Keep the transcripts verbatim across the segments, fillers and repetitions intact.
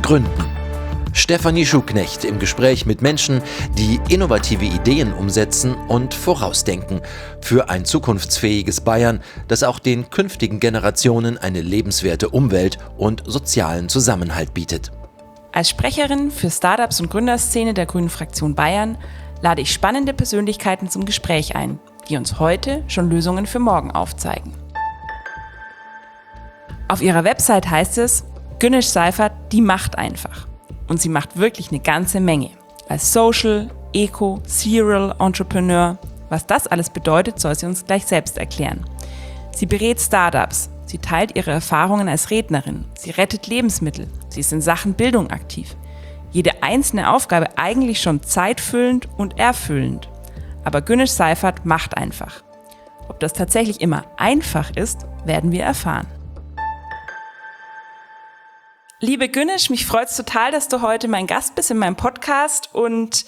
Gründen. Stefanie Schuknecht im Gespräch mit Menschen, die innovative Ideen umsetzen und vorausdenken für ein zukunftsfähiges Bayern, das auch den künftigen Generationen eine lebenswerte Umwelt und sozialen Zusammenhalt bietet. Als Sprecherin für Startups und Gründerszene der Grünen Fraktion Bayern lade ich spannende Persönlichkeiten zum Gespräch ein, die uns heute schon Lösungen für morgen aufzeigen. Auf ihrer Website heißt es, Güneş Seifert, die macht einfach. Und sie macht wirklich eine ganze Menge. Als Social, Eco, Serial Entrepreneur. Was das alles bedeutet, soll sie uns gleich selbst erklären. Sie berät Startups. Sie teilt ihre Erfahrungen als Rednerin. Sie rettet Lebensmittel. Sie ist in Sachen Bildung aktiv. Jede einzelne Aufgabe eigentlich schon zeitfüllend und erfüllend. Aber Güneş Seifert macht einfach. Ob das tatsächlich immer einfach ist, werden wir erfahren. Liebe Güneş, mich freut's total, dass du heute mein Gast bist in meinem Podcast und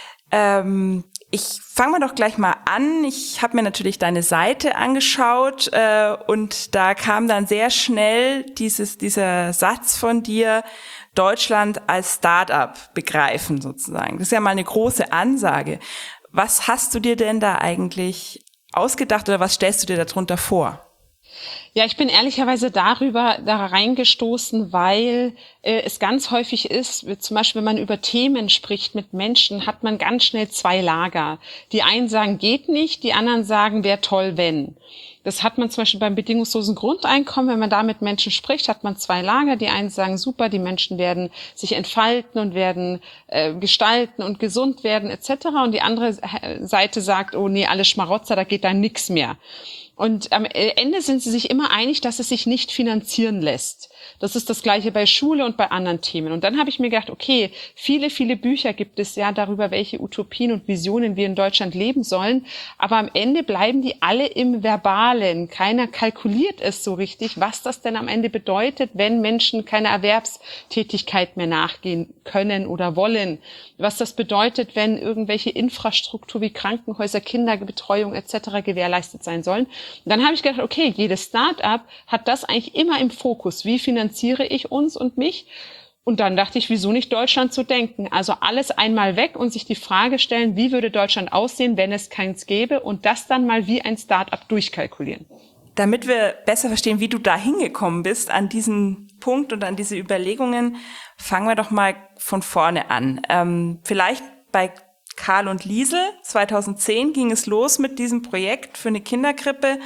ähm, ich fange mal doch gleich mal an. Ich habe mir natürlich deine Seite angeschaut äh, und da kam dann sehr schnell dieses dieser Satz von dir, Deutschland als Start-up begreifen sozusagen. Das ist ja mal eine große Ansage. Was hast du dir denn da eigentlich ausgedacht oder was stellst du dir darunter vor? Ja, ich bin ehrlicherweise darüber da reingestoßen, weil äh, es ganz häufig ist, zum Beispiel wenn man über Themen spricht mit Menschen, hat man ganz schnell zwei Lager. Die einen sagen, geht nicht, die anderen sagen, wäre toll, wenn. Das hat man zum Beispiel beim bedingungslosen Grundeinkommen, wenn man da mit Menschen spricht, hat man zwei Lager. Die einen sagen, super, die Menschen werden sich entfalten und werden äh, gestalten und gesund werden et cetera. Und die andere Seite sagt, oh nee, alles Schmarotzer, da geht da nix mehr. Und am Ende sind sie sich immer einig, dass es sich nicht finanzieren lässt. Das ist das Gleiche bei Schule und bei anderen Themen. Und dann habe ich mir gedacht, okay, viele, viele Bücher gibt es ja darüber, welche Utopien und Visionen wir in Deutschland leben sollen. Aber am Ende bleiben die alle im Verbalen. Keiner kalkuliert es so richtig, was das denn am Ende bedeutet, wenn Menschen keiner Erwerbstätigkeit mehr nachgehen können oder wollen. Was das bedeutet, wenn irgendwelche Infrastruktur wie Krankenhäuser, Kinderbetreuung et cetera gewährleistet sein sollen. Und dann habe ich gedacht, okay, jedes Start-up hat das eigentlich immer im Fokus. Wie finanziere ich uns und mich? Und dann dachte ich, wieso nicht Deutschland zu denken? Also alles einmal weg und sich die Frage stellen, wie würde Deutschland aussehen, wenn es keins gäbe? Und das dann mal wie ein Start-up durchkalkulieren. Damit wir besser verstehen, wie du da hingekommen bist an diesen Punkt und an diese Überlegungen, fangen wir doch mal von vorne an. Ähm, vielleicht bei Karl und Liesel, zweitausendzehn ging es los mit diesem Projekt für eine Kinderkrippe.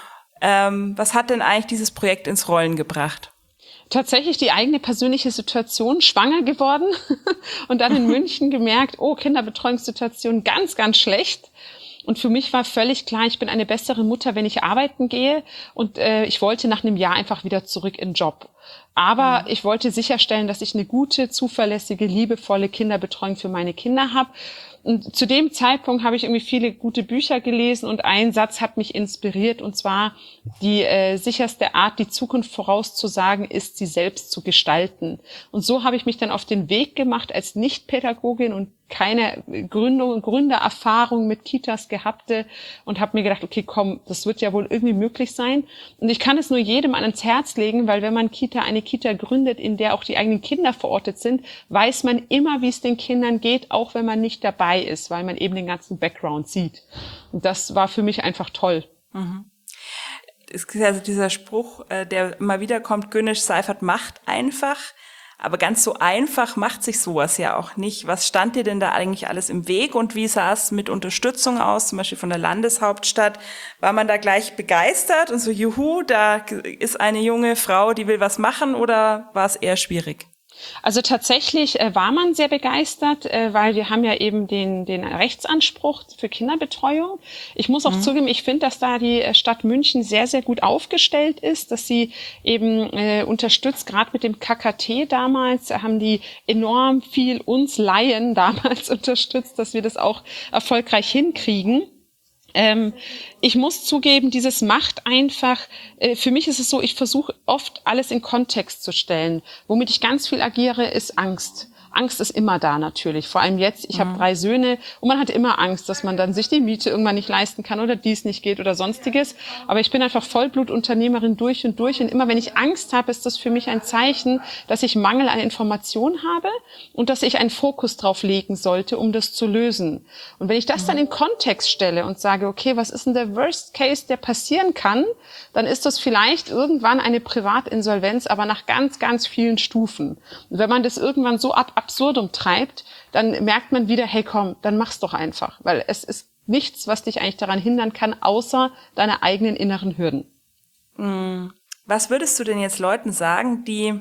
Ähm, was hat denn eigentlich dieses Projekt ins Rollen gebracht? Tatsächlich die eigene persönliche Situation, schwanger geworden und dann in München gemerkt, oh, Kinderbetreuungssituation ganz, ganz schlecht. Und für mich war völlig klar, ich bin eine bessere Mutter, wenn ich arbeiten gehe. Und äh, ich wollte nach einem Jahr einfach wieder zurück in den Job. Aber ich wollte sicherstellen, dass ich eine gute, zuverlässige, liebevolle Kinderbetreuung für meine Kinder habe. Und zu dem Zeitpunkt habe ich irgendwie viele gute Bücher gelesen und ein Satz hat mich inspiriert, und zwar: Die äh, sicherste Art, die Zukunft vorauszusagen, ist, sie selbst zu gestalten. Und so habe ich mich dann auf den Weg gemacht als Nichtpädagogin und keine Gründung, Gründererfahrung mit Kitas gehabte und habe mir gedacht, okay, komm, das wird ja wohl irgendwie möglich sein. Und ich kann es nur jedem ans Herz legen, weil wenn man Kita, eine Kita gründet, in der auch die eigenen Kinder verortet sind, weiß man immer, wie es den Kindern geht, auch wenn man nicht dabei ist, weil man eben den ganzen Background sieht. Und das war für mich einfach toll. Mhm. Es ist also dieser Spruch, der immer wieder kommt, Güneş Seifert macht einfach. Aber ganz so einfach macht sich sowas ja auch nicht. Was stand dir denn da eigentlich alles im Weg und wie sah es mit Unterstützung aus, zum Beispiel von der Landeshauptstadt? War man da gleich begeistert und so, juhu, da ist eine junge Frau, die will was machen, oder war es eher schwierig? Also tatsächlich äh, war man sehr begeistert, äh, weil wir haben ja eben den den Rechtsanspruch für Kinderbetreuung. Ich muss auch mhm. zugeben, ich finde, dass da die Stadt München sehr, sehr gut aufgestellt ist, dass sie eben äh, unterstützt, gerade mit dem K K T damals, haben die enorm viel uns Laien damals unterstützt, dass wir das auch erfolgreich hinkriegen. Ähm, ich muss zugeben, dieses macht einfach, äh, für mich ist es so, ich versuche oft alles in Kontext zu stellen. Womit ich ganz viel agiere, ist Angst. Angst ist immer da natürlich. Vor allem jetzt, ich mhm. habe drei Söhne und man hat immer Angst, dass man dann sich die Miete irgendwann nicht leisten kann oder dies nicht geht oder sonstiges. Aber ich bin einfach Vollblutunternehmerin durch und durch. Und immer wenn ich Angst habe, ist das für mich ein Zeichen, dass ich Mangel an Informationen habe und dass ich einen Fokus drauf legen sollte, um das zu lösen. Und wenn ich das dann in Kontext stelle und sage, okay, was ist denn der Worst Case, der passieren kann, dann ist das vielleicht irgendwann eine Privatinsolvenz, aber nach ganz, ganz vielen Stufen. Und wenn man das irgendwann so ab absurdum treibt, dann merkt man wieder, hey komm, dann mach's doch einfach. Weil es ist nichts, was dich eigentlich daran hindern kann, außer deine eigenen inneren Hürden. Was würdest du denn jetzt Leuten sagen, die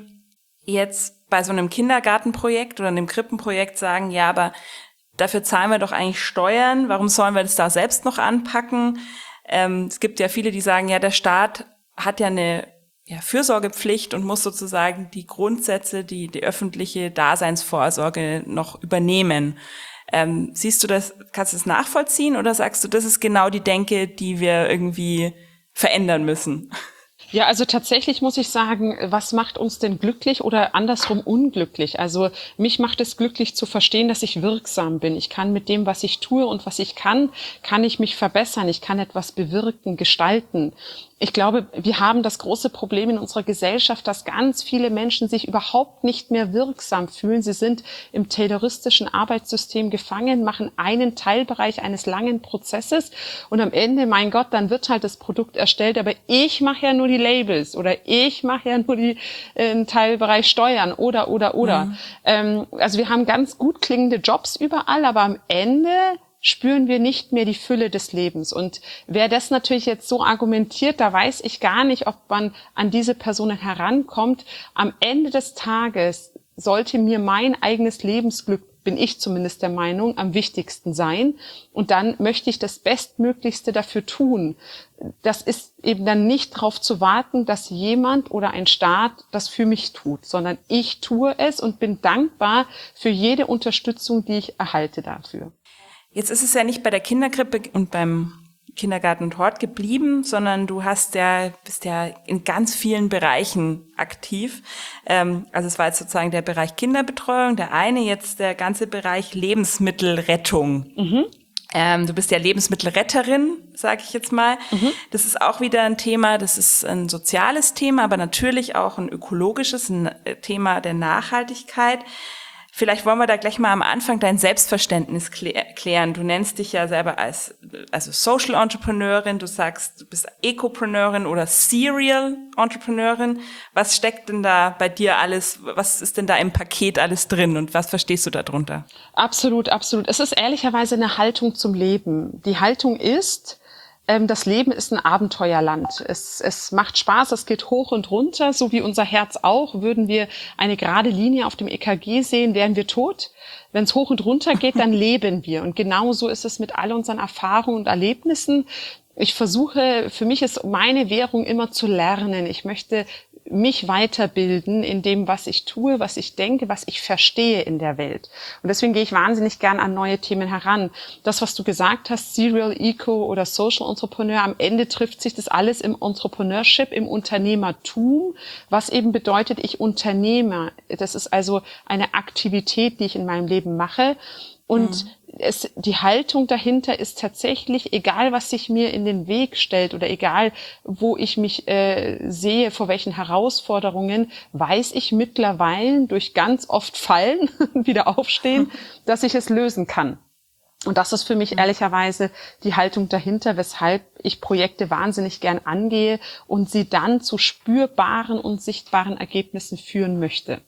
jetzt bei so einem Kindergartenprojekt oder einem Krippenprojekt sagen, ja, aber dafür zahlen wir doch eigentlich Steuern, warum sollen wir das da selbst noch anpacken? Ähm, es gibt ja viele, die sagen, ja, der Staat hat ja eine ja, Fürsorgepflicht und muss sozusagen die Grundsätze, die, die öffentliche Daseinsvorsorge noch übernehmen. Ähm, siehst du das, kannst du das nachvollziehen oder sagst du, das ist genau die Denke, die wir irgendwie verändern müssen? Ja, also tatsächlich muss ich sagen, was macht uns denn glücklich oder andersrum unglücklich? Also mich macht es glücklich zu verstehen, dass ich wirksam bin. Ich kann mit dem, was ich tue und was ich kann, kann ich mich verbessern. Ich kann etwas bewirken, gestalten. Ich glaube, wir haben das große Problem in unserer Gesellschaft, dass ganz viele Menschen sich überhaupt nicht mehr wirksam fühlen. Sie sind im tayloristischen Arbeitssystem gefangen, machen einen Teilbereich eines langen Prozesses und am Ende, mein Gott, dann wird halt das Produkt erstellt, aber ich mache ja nur die Labels oder ich mache ja nur die äh, Teilbereich Steuern oder, oder, oder. Mhm. Ähm, also wir haben ganz gut klingende Jobs überall, aber am Ende spüren wir nicht mehr die Fülle des Lebens. Und wer das natürlich jetzt so argumentiert, da weiß ich gar nicht, ob man an diese Personen herankommt. Am Ende des Tages sollte mir mein eigenes Lebensglück, bin ich zumindest der Meinung, am wichtigsten sein. Und dann möchte ich das Bestmöglichste dafür tun. Das ist eben dann nicht darauf zu warten, dass jemand oder ein Staat das für mich tut, sondern ich tue es und bin dankbar für jede Unterstützung, die ich erhalte dafür. Jetzt ist es ja nicht bei der Kinderkrippe und beim Kindergarten und Hort geblieben, sondern du hast ja, bist ja in ganz vielen Bereichen aktiv. Ähm, also es war jetzt sozusagen der Bereich Kinderbetreuung, der eine, jetzt der ganze Bereich Lebensmittelrettung. Mhm. Ähm, du bist ja Lebensmittelretterin, sage ich jetzt mal. Mhm. Das ist auch wieder ein Thema, das ist ein soziales Thema, aber natürlich auch ein ökologisches, ein Thema der Nachhaltigkeit. Vielleicht wollen wir da gleich mal am Anfang dein Selbstverständnis klären. Du nennst dich ja selber als also Social Entrepreneurin, du sagst, du bist Ecopreneurin oder Serial Entrepreneurin. Was steckt denn da bei dir alles, was ist denn da im Paket alles drin und was verstehst du darunter? Absolut, absolut. Es ist ehrlicherweise eine Haltung zum Leben. Die Haltung ist, das Leben ist ein Abenteuerland. Es, es macht Spaß, es geht hoch und runter, so wie unser Herz auch. Würden wir eine gerade Linie auf dem E K G sehen, wären wir tot. Wenn es hoch und runter geht, dann leben wir. Und genauso ist es mit all unseren Erfahrungen und Erlebnissen. Ich versuche, für mich ist meine Währung immer zu lernen. Ich möchte mich weiterbilden in dem, was ich tue, was ich denke, was ich verstehe in der Welt. Und deswegen gehe ich wahnsinnig gern an neue Themen heran. Das, was du gesagt hast, Serial, Eco oder Social Entrepreneur, am Ende trifft sich das alles im Entrepreneurship, im Unternehmertum, was eben bedeutet, ich unternehme. Das ist also eine Aktivität, die ich in meinem Leben mache. Und mhm. es, die Haltung dahinter ist tatsächlich, egal was sich mir in den Weg stellt oder egal wo ich mich äh, sehe, vor welchen Herausforderungen, weiß ich mittlerweile durch ganz oft Fallen, wieder aufstehen, dass ich es lösen kann. Und das ist für mich ehrlicherweise die Haltung dahinter, weshalb ich Projekte wahnsinnig gern angehe und sie dann zu spürbaren und sichtbaren Ergebnissen führen möchte.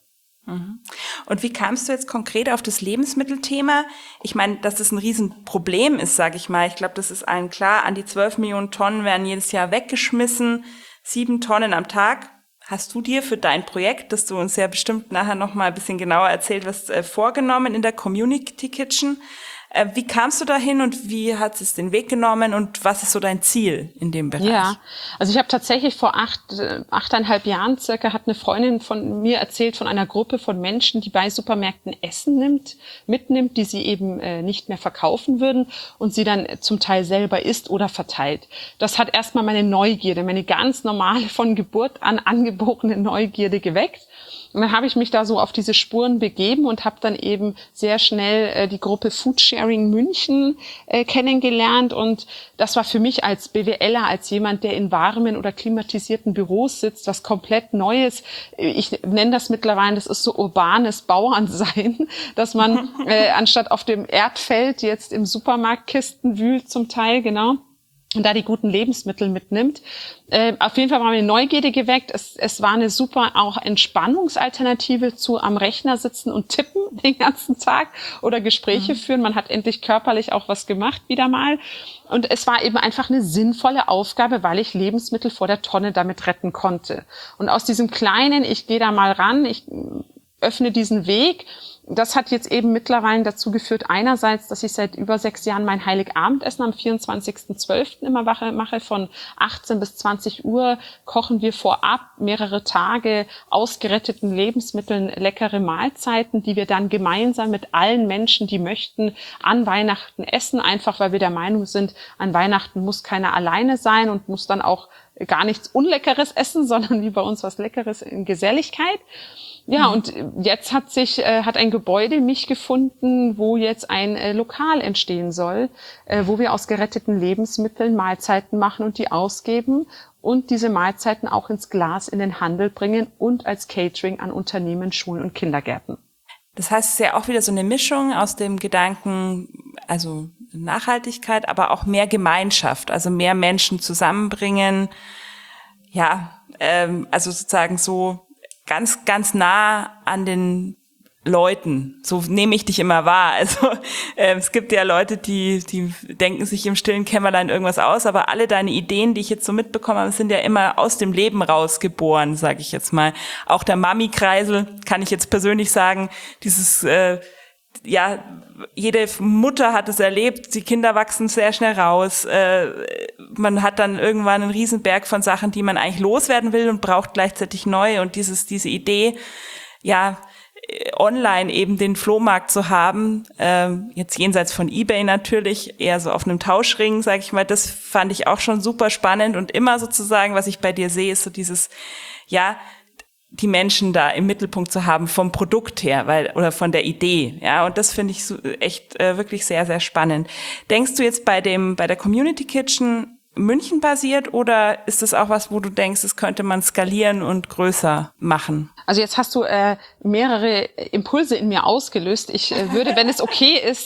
Und wie kamst du jetzt konkret auf das Lebensmittelthema? Ich meine, dass das ein Riesenproblem ist, sage ich mal. Ich glaube, das ist allen klar. An die zwölf Millionen Tonnen werden jedes Jahr weggeschmissen. Sieben Tonnen am Tag. Hast du dir für dein Projekt, das du uns ja bestimmt nachher noch mal ein bisschen genauer erzählt wirst, äh, vorgenommen in der Community Kitchen? Äh, wie kamst du dahin und wie hat es den Weg genommen und was ist so dein Ziel in dem Bereich? Ja, also ich habe tatsächlich vor acht, achteinhalb Jahren circa hat eine Freundin von mir erzählt von einer Gruppe von Menschen, die bei Supermärkten Essen nimmt, mitnimmt, die sie eben äh, nicht mehr verkaufen würden und sie dann zum Teil selber isst oder verteilt. Das hat erstmal meine Neugierde, meine ganz normale von Geburt an angeborene Neugierde geweckt. Und dann habe ich mich da so auf diese Spuren begeben und habe dann eben sehr schnell äh, die Gruppe Foodsharing München äh, kennengelernt. Und das war für mich als BWLer, als jemand, der in warmen oder klimatisierten Büros sitzt, was komplett Neues. Ich nenne das mittlerweile, das ist so urbanes Bauernsein, dass man äh, anstatt auf dem Erdfeld jetzt im Supermarkt Kisten wühlt zum Teil, genau. Und da die guten Lebensmittel mitnimmt. Äh, auf jeden Fall war meine Neugierde geweckt. Es, es war eine super auch Entspannungsalternative zu am Rechner sitzen und tippen den ganzen Tag oder Gespräche mhm. führen. Man hat endlich körperlich auch was gemacht wieder mal. Und es war eben einfach eine sinnvolle Aufgabe, weil ich Lebensmittel vor der Tonne damit retten konnte. Und aus diesem kleinen, ich gehe da mal ran, ich öffne diesen Weg, das hat jetzt eben mittlerweile dazu geführt, einerseits, dass ich seit über sechs Jahren mein Heiligabendessen am vierundzwanzigsten zwölften immer mache. Von achtzehn bis zwanzig Uhr kochen wir vorab mehrere Tage aus geretteten Lebensmitteln leckere Mahlzeiten, die wir dann gemeinsam mit allen Menschen, die möchten, an Weihnachten essen. Einfach, weil wir der Meinung sind, an Weihnachten muss keiner alleine sein und muss dann auch gar nichts Unleckeres essen, sondern wie bei uns was Leckeres in Geselligkeit. Ja, und jetzt hat sich, äh, hat ein Gebäude mich gefunden, wo jetzt ein äh, Lokal entstehen soll, äh, wo wir aus geretteten Lebensmitteln Mahlzeiten machen und die ausgeben und diese Mahlzeiten auch ins Glas in den Handel bringen und als Catering an Unternehmen, Schulen und Kindergärten. Das heißt, es ist ja auch wieder so eine Mischung aus dem Gedanken, also Nachhaltigkeit, aber auch mehr Gemeinschaft, also mehr Menschen zusammenbringen. Ja, ähm, also sozusagen so ganz, ganz nah an den Leuten. So nehme ich dich immer wahr. Also äh, es gibt ja Leute, die die denken sich im stillen Kämmerlein irgendwas aus, aber alle deine Ideen, die ich jetzt so mitbekommen habe, sind ja immer aus dem Leben rausgeboren, sage ich jetzt mal. Auch der Mami-Kreisel, kann ich jetzt persönlich sagen, dieses äh, ja, jede Mutter hat es erlebt, die Kinder wachsen sehr schnell raus, äh, man hat dann irgendwann einen Riesenberg von Sachen, die man eigentlich loswerden will und braucht gleichzeitig neu und dieses diese Idee, ja, online eben den Flohmarkt zu haben, äh, jetzt jenseits von eBay natürlich, eher so auf einem Tauschring, sage ich mal, das fand ich auch schon super spannend und immer sozusagen, was ich bei dir sehe, ist so dieses, ja, die Menschen da im Mittelpunkt zu haben vom Produkt her, weil oder von der Idee, ja, und das finde ich so echt äh, wirklich sehr sehr spannend. Denkst du jetzt bei dem bei der Community Kitchen München basiert oder ist das auch was, wo du denkst, das könnte man skalieren und größer machen? Also jetzt hast du äh, mehrere Impulse in mir ausgelöst. Ich äh, würde, wenn es okay ist,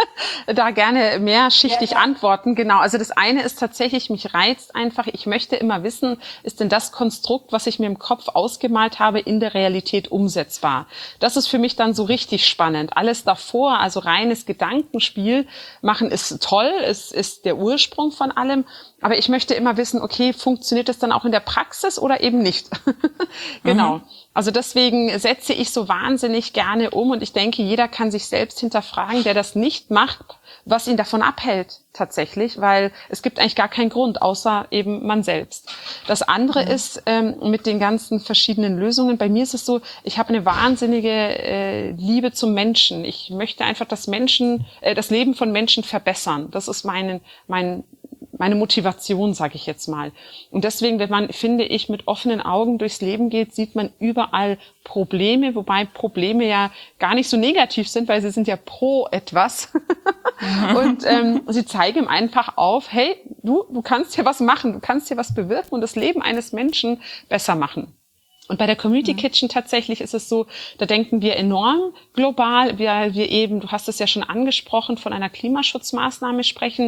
da gerne mehrschichtig ja, ja. antworten. Genau, also das eine ist tatsächlich, mich reizt einfach, ich möchte immer wissen, ist denn das Konstrukt, was ich mir im Kopf ausgemalt habe, in der Realität umsetzbar? Das ist für mich dann so richtig spannend. Alles davor, also reines Gedankenspiel machen ist toll, es ist der Ursprung von allem. Aber ich möchte immer wissen, okay, funktioniert das dann auch in der Praxis oder eben nicht? Genau. Mhm. Also deswegen setze ich so wahnsinnig gerne um und ich denke, jeder kann sich selbst hinterfragen, der das nicht macht, was ihn davon abhält tatsächlich, weil es gibt eigentlich gar keinen Grund, außer eben man selbst. Das andere mhm. ist ähm, mit den ganzen verschiedenen Lösungen. Bei mir ist es so, ich habe eine wahnsinnige äh, Liebe zum Menschen. Ich möchte einfach das Menschen, äh, das Leben von Menschen verbessern. Das ist mein, mein meine Motivation, sage ich jetzt mal. Und deswegen, wenn man, finde ich, mit offenen Augen durchs Leben geht, sieht man überall Probleme, wobei Probleme ja gar nicht so negativ sind, weil sie sind ja pro etwas. Und ähm, sie zeigen einfach auf, hey, du, du kannst hier was machen, du kannst hier was bewirken und das Leben eines Menschen besser machen. Und bei der Community Kitchen tatsächlich ist es so, da denken wir enorm global, weil wir eben, du hast es ja schon angesprochen, von einer Klimaschutzmaßnahme sprechen.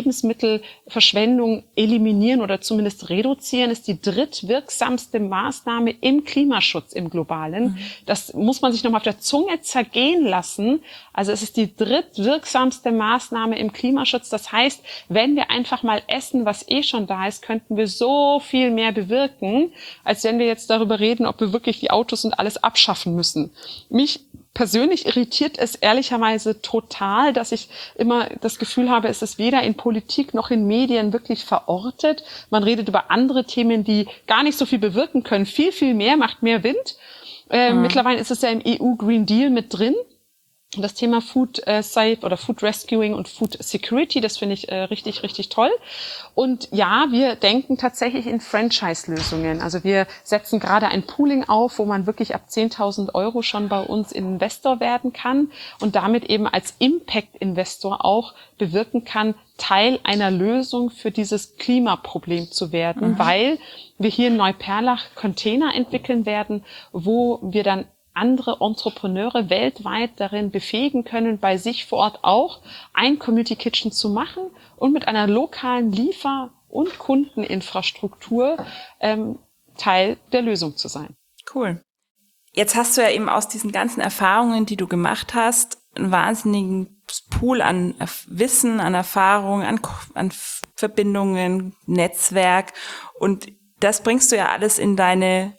Lebensmittelverschwendung eliminieren oder zumindest reduzieren ist die drittwirksamste Maßnahme im Klimaschutz im Globalen. Mhm. Das muss man sich nochmal auf der Zunge zergehen lassen. Also es ist die drittwirksamste Maßnahme im Klimaschutz. Das heißt, wenn wir einfach mal essen, was eh schon da ist, könnten wir so viel mehr bewirken, als wenn wir jetzt darüber reden, ob wir wirklich die Autos und alles abschaffen müssen. Mich persönlich irritiert es ehrlicherweise total, dass ich immer das Gefühl habe, es ist weder in Politik noch in Medien wirklich verortet. Man redet über andere Themen, die gar nicht so viel bewirken können. Viel, viel mehr macht mehr Wind. Äh, mhm. Mittlerweile ist es ja im E U Green Deal mit drin. das Thema Food äh, Safe oder Food Rescuing und Food Security, das finde ich äh, richtig, richtig toll. Und ja, wir denken tatsächlich in Franchise-Lösungen. Also wir setzen gerade ein Pooling auf, wo man wirklich ab zehntausend Euro schon bei uns Investor werden kann und damit eben als Impact-Investor auch bewirken kann, Teil einer Lösung für dieses Klimaproblem zu werden, mhm. weil wir hier in Neuperlach Container entwickeln werden, wo wir dann andere Entrepreneure weltweit darin befähigen können, bei sich vor Ort auch ein Community Kitchen zu machen und mit einer lokalen Liefer- und Kundeninfrastruktur ähm, Teil der Lösung zu sein. Cool. Jetzt hast du ja eben aus diesen ganzen Erfahrungen, die du gemacht hast, einen wahnsinnigen Pool an Wissen, an Erfahrung, an, an Verbindungen, Netzwerk, und das bringst du ja alles in deine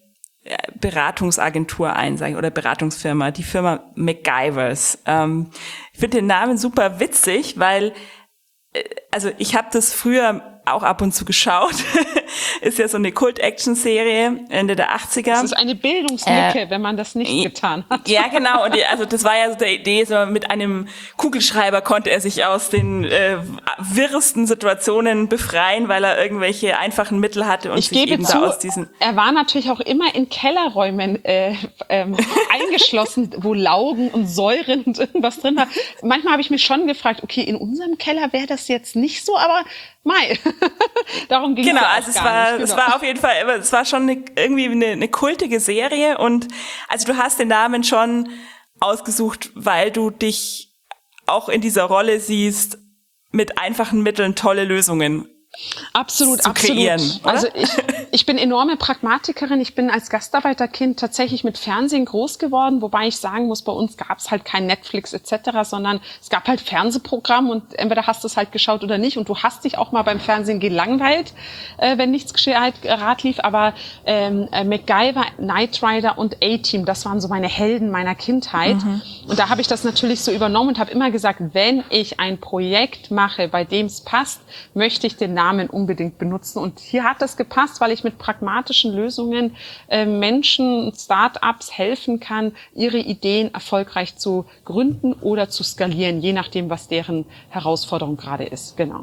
Beratungsagentur ein, sag ich, oder Beratungsfirma, die Firma MacGyvers. Ähm, ich finde den Namen super witzig, weil, äh, also ich habe das früher auch ab und zu geschaut. Ist ja so eine Kult-Action-Serie Ende der achtziger. Das ist eine Bildungslücke, äh, wenn man das nicht getan hat. Ja, genau. Und die, also das war ja so der Idee, so mit einem Kugelschreiber konnte er sich aus den äh, wirresten Situationen befreien, weil er irgendwelche einfachen Mittel hatte und ich sich gebe eben zu, da aus diesen... Er war natürlich auch immer in Kellerräumen äh, ähm, eingeschlossen, wo Laugen und Säuren und irgendwas drin war. Manchmal habe ich mich schon gefragt, okay, in unserem Keller wäre das jetzt nicht so, aber Mai. Darum ging genau, es ja auch also es gar war, nicht. Genau. es war auf jeden Fall, es war schon eine, irgendwie eine, eine kultige Serie, und also du hast den Namen schon ausgesucht, weil du dich auch in dieser Rolle siehst, mit einfachen Mitteln tolle Lösungen Absolut, zu kreieren, absolut. oder? Also ich, ich bin enorme Pragmatikerin. Ich bin als Gastarbeiterkind tatsächlich mit Fernsehen groß geworden, wobei ich sagen muss, bei uns gab es halt kein Netflix et cetera, sondern es gab halt Fernsehprogramm und entweder hast du es halt geschaut oder nicht, und du hast dich auch mal beim Fernsehen gelangweilt, äh, wenn nichts gescheit Rat lief. Aber ähm, äh, MacGyver, Knight Rider und A-Team, das waren so meine Helden meiner Kindheit. Mhm. Und da habe ich das natürlich so übernommen und habe immer gesagt, wenn ich ein Projekt mache, bei dem es passt, möchte ich den Namen unbedingt benutzen. Und hier hat das gepasst, weil ich mit pragmatischen Lösungen äh, Menschen, Start-ups helfen kann, ihre Ideen erfolgreich zu gründen oder zu skalieren, je nachdem, was deren Herausforderung gerade ist. Genau.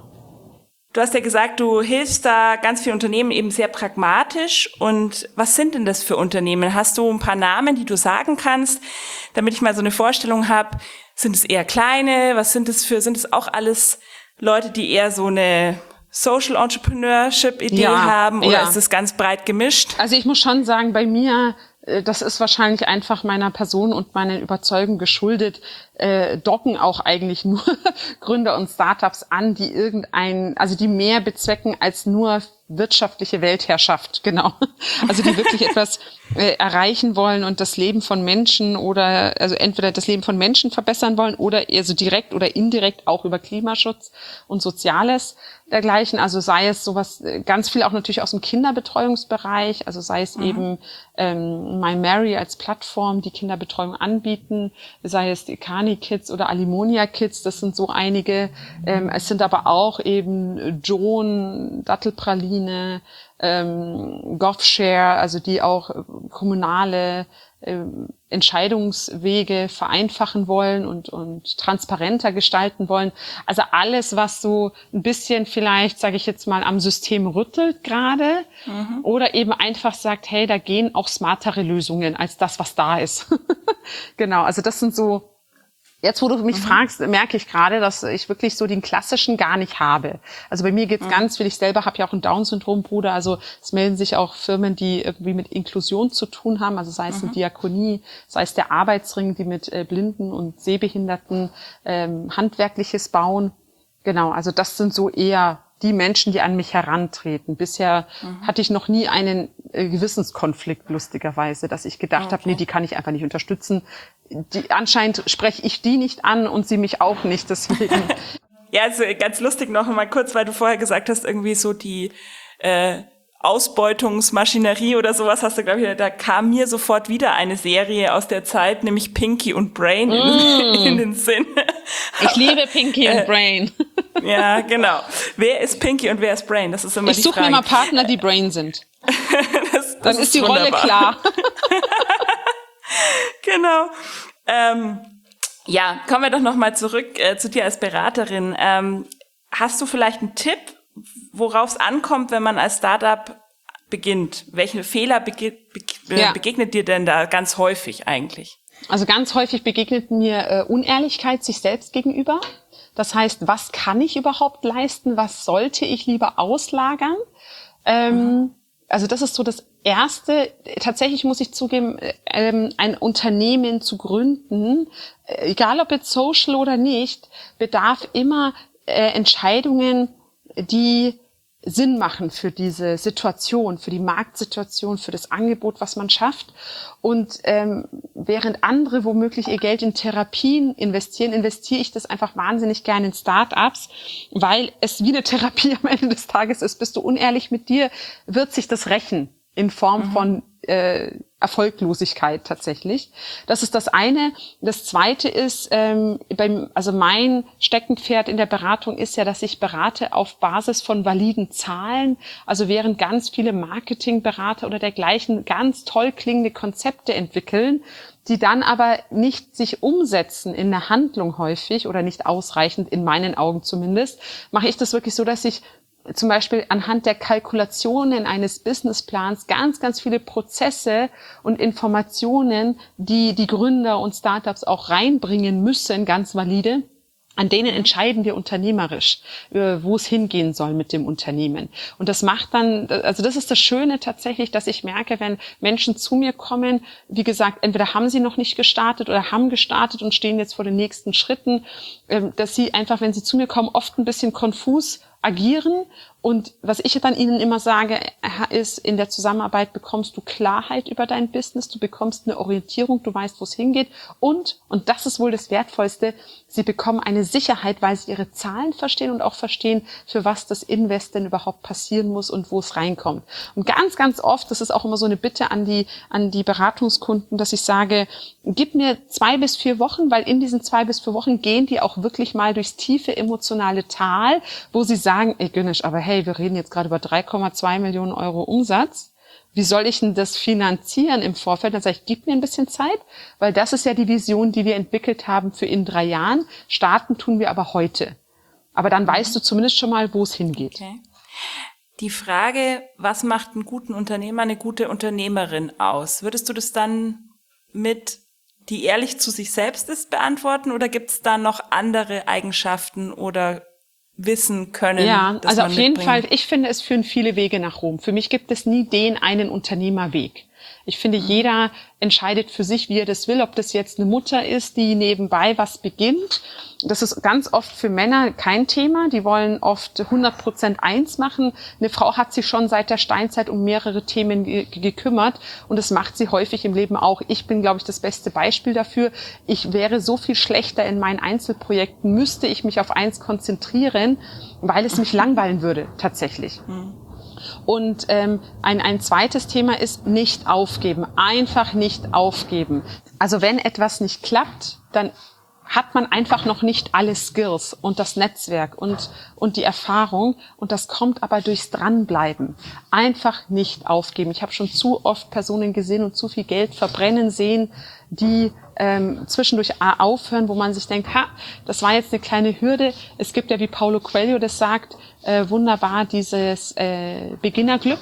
Du hast ja gesagt, du hilfst da ganz vielen Unternehmen eben sehr pragmatisch. Und was sind denn das für Unternehmen? Hast du ein paar Namen, die du sagen kannst, damit ich mal so eine Vorstellung habe? Sind es eher kleine? Was sind es für, sind es auch alles Leute, die eher so eine Social Entrepreneurship-Idee ja, haben, oder ja. ist es ganz breit gemischt? Also ich muss schon sagen, bei mir, das ist wahrscheinlich einfach meiner Person und meinen Überzeugungen geschuldet, äh, docken auch eigentlich nur Gründer und Startups an, die irgendein, also die mehr bezwecken als nur wirtschaftliche Weltherrschaft, genau. Also die wirklich etwas äh, erreichen wollen und das Leben von Menschen oder, also entweder das Leben von Menschen verbessern wollen oder eher so direkt oder indirekt auch über Klimaschutz und Soziales dergleichen. Also sei es sowas, ganz viel auch natürlich aus dem Kinderbetreuungsbereich, also sei es mhm. eben ähm, My Mary als Plattform, die Kinderbetreuung anbieten, sei es die Kani Kids oder Alimonia Kids, das sind so einige. Ähm, es sind aber auch eben Joan, Dattelpraline, ähm, GovShare, also die auch kommunale ähm, Entscheidungswege vereinfachen wollen und, und transparenter gestalten wollen. Also alles, was so ein bisschen vielleicht, sage ich jetzt mal, am System rüttelt gerade mhm. oder eben einfach sagt, hey, da gehen auch smartere Lösungen als das, was da ist. Genau, also das sind so. Jetzt, wo du mich mhm. fragst, merke ich gerade, dass ich wirklich so den klassischen gar nicht habe. Also bei mir geht's mhm. ganz viel. Ich selber habe ja auch einen Down-Syndrom-Bruder. Also es melden sich auch Firmen, die irgendwie mit Inklusion zu tun haben. Also sei es mhm. eine Diakonie, sei es der Arbeitsring, die mit äh, Blinden und Sehbehinderten ähm, Handwerkliches bauen. Genau, also das sind so eher die Menschen, die an mich herantreten. Bisher mhm. hatte ich noch nie einen äh, Gewissenskonflikt, lustigerweise, dass ich gedacht okay. habe, nee, die kann ich einfach nicht unterstützen. Die, anscheinend spreche ich die nicht an und sie mich auch nicht, deswegen. Ja, also ganz lustig noch mal kurz, weil du vorher gesagt hast, irgendwie so die äh, Ausbeutungsmaschinerie oder sowas hast du, glaube ich, da kam mir sofort wieder eine Serie aus der Zeit, nämlich Pinky und Brain in, mm. in den Sinn. Ich liebe Pinky und Brain. Ja, genau. Wer ist Pinky und wer ist Brain? Das ist immer ich die Frage. Ich suche mir mal Partner, die Brain sind. das, das Dann ist, ist die wunderbar. Rolle klar. Genau. Ähm, Ja, kommen wir doch nochmal zurück äh, zu dir als Beraterin. Ähm, hast du vielleicht einen Tipp, worauf es ankommt, wenn man als Startup beginnt? Welche Fehler bege- be- ja. begegnet dir denn da ganz häufig eigentlich? Also ganz häufig begegnet mir äh, Unehrlichkeit sich selbst gegenüber. Das heißt, was kann ich überhaupt leisten? Was sollte ich lieber auslagern? Ähm, mhm. Also das ist so das Erste. Tatsächlich muss ich zugeben, ähm, ein Unternehmen zu gründen, äh, egal ob jetzt social oder nicht, bedarf immer äh, Entscheidungen, die Sinn machen für diese Situation, für die Marktsituation, für das Angebot, was man schafft. Und ähm, während andere womöglich ihr Geld in Therapien investieren, investiere ich das einfach wahnsinnig gerne in Start-ups, weil es wie eine Therapie am Ende des Tages ist. Bist du unehrlich mit dir, wird sich das rächen in Form mhm. von äh, Erfolglosigkeit tatsächlich. Das ist das eine. Das zweite ist, ähm, beim, also mein Steckenpferd in der Beratung ist ja, dass ich berate auf Basis von validen Zahlen. Also während ganz viele Marketingberater oder dergleichen ganz toll klingende Konzepte entwickeln, die dann aber nicht sich umsetzen in eine Handlung häufig oder nicht ausreichend, in meinen Augen zumindest, mache ich das wirklich so, dass ich zum Beispiel anhand der Kalkulationen eines Businessplans ganz, ganz viele Prozesse und Informationen, die die Gründer und Startups auch reinbringen müssen, ganz valide, an denen entscheiden wir unternehmerisch, wo es hingehen soll mit dem Unternehmen. Und das macht dann, also das ist das Schöne tatsächlich, dass ich merke, wenn Menschen zu mir kommen, wie gesagt, entweder haben sie noch nicht gestartet oder haben gestartet und stehen jetzt vor den nächsten Schritten, dass sie einfach, wenn sie zu mir kommen, oft ein bisschen konfus agieren. Und was ich dann ihnen immer sage, ist, in der Zusammenarbeit bekommst du Klarheit über dein Business, du bekommst eine Orientierung, du weißt, wo es hingeht. Und, und das ist wohl das Wertvollste, sie bekommen eine Sicherheit, weil sie ihre Zahlen verstehen und auch verstehen, für was das Invest denn überhaupt passieren muss und wo es reinkommt. Und ganz, ganz oft, das ist auch immer so eine Bitte an die, an die Beratungskunden, dass ich sage, gib mir zwei bis vier Wochen, weil in diesen zwei bis vier Wochen gehen die auch wirklich mal durchs tiefe emotionale Tal, wo sie sagen, ey Günnisch, aber hey, wir reden jetzt gerade über drei Komma zwei Millionen Euro Umsatz. Wie soll ich denn das finanzieren im Vorfeld? Dann sage ich, gib mir ein bisschen Zeit, weil das ist ja die Vision, die wir entwickelt haben für in drei Jahren. Starten tun wir aber heute. Aber dann weißt du zumindest schon mal, wo es hingeht. Okay. Die Frage, was macht einen guten Unternehmer, eine gute Unternehmerin aus? Würdest du das dann mit, die ehrlich zu sich selbst ist, beantworten? Oder gibt es da noch andere Eigenschaften oder wissen können? Ja, also auf jeden mitbringen? Fall, ich finde, es führen viele Wege nach Rom. Für mich gibt es nie den einen Unternehmerweg. Ich finde, jeder entscheidet für sich, wie er das will, ob das jetzt eine Mutter ist, die nebenbei was beginnt. Das ist ganz oft für Männer kein Thema. Die wollen oft hundert Prozent eins machen. Eine Frau hat sich schon seit der Steinzeit um mehrere Themen ge- gekümmert und das macht sie häufig im Leben auch. Ich bin, glaube ich, das beste Beispiel dafür. Ich wäre so viel schlechter in meinen Einzelprojekten, müsste ich mich auf eins konzentrieren, weil es mich langweilen würde, tatsächlich. Mhm. Und ähm, ein, ein zweites Thema ist nicht aufgeben, einfach nicht aufgeben. Also wenn etwas nicht klappt, dann hat man einfach noch nicht alle Skills und das Netzwerk und, und die Erfahrung. Und das kommt aber durchs Dranbleiben. Einfach nicht aufgeben. Ich habe schon zu oft Personen gesehen und zu viel Geld verbrennen sehen, die ähm, zwischendurch aufhören, wo man sich denkt, ha, das war jetzt eine kleine Hürde. Es gibt ja, wie Paulo Coelho das sagt, äh, wunderbar dieses äh, Beginnerglück.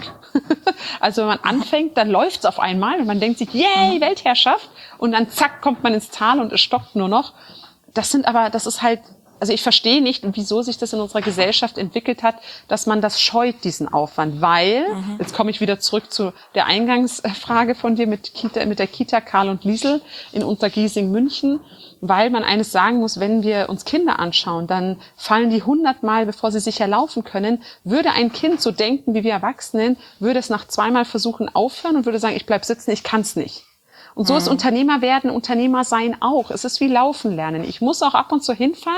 Also wenn man anfängt, dann läuft's auf einmal und man denkt sich, yay, Weltherrschaft. Und dann zack, kommt man ins Tal und es stockt nur noch. Das sind aber, das ist halt, also ich verstehe nicht, wieso sich das in unserer Gesellschaft entwickelt hat, dass man das scheut, diesen Aufwand, weil, mhm. jetzt komme ich wieder zurück zu der Eingangsfrage von dir mit Kita, mit der Kita Karl und Liesel in Untergiesing, München, weil man eines sagen muss, wenn wir uns Kinder anschauen, dann fallen die hundertmal, bevor sie sicher laufen können. Würde ein Kind so denken wie wir Erwachsenen, würde es nach zweimal Versuchen aufhören und würde sagen, ich bleib sitzen, ich kann's nicht. Und so ist Unternehmer werden, Unternehmer sein auch. Es ist wie Laufen lernen. Ich muss auch ab und zu hinfallen,